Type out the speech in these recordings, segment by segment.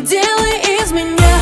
делай из меня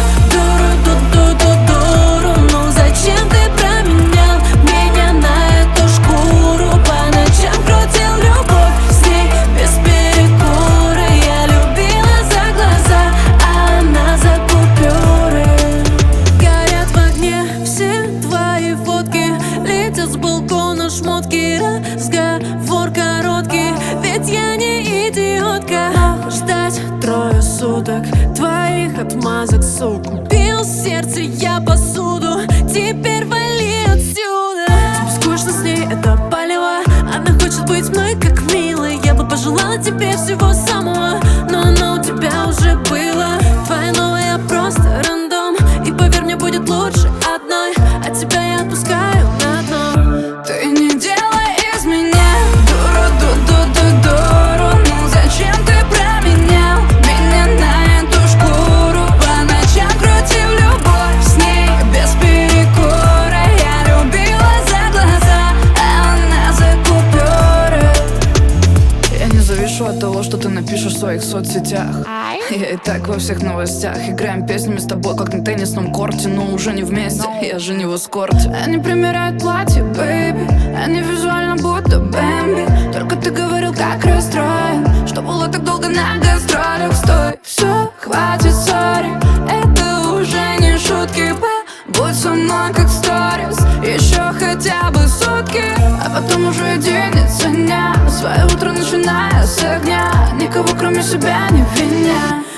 дуру. Ну зачем ты променял меня на эту шкуру? По ночам крутил любовь с ней без перекура. Я любила за глаза, а она за купюры. Горят в огне все твои фотки, летят с балкона шмотки. Разговор короткий, ведь я не идиотка. Ждать 3 суток твоих отмазок, сука. Бил сердце я посуду, теперь вали отсюда. Скучно с ней, это палево. Она хочет быть мной как милой. Я бы пожелала тебе всего самого, но оно у тебя уже было. Твоя новая просто рандом, и поверь мне, будет лучше одной. От тебя я отпускаю на дно. Ты не делай из меня дуру. Ну зачем ты променял меня на эту шкуру? По ночам крутил любовь с ней без перекура. Я любила за глаза, а она за купюры. Я не завишу от того, что ты напишешь в своих соцсетях. Я и так во всех новостях. Играем песнями с тобой, как на теннисном корте, но уже не вместе, я же не в эскорте. Они примеряют платье, бэйби, они визуально будто Бэмби. Только ты говорил, как расстроен, что было так долго на гастролях. Стой, все, хватит, сори, это уже не шутки. Будь со мной как сторис, еще хотя бы сутки, а потом уже денется дня. Свое утро начиная с огня, никого кроме себя не виня.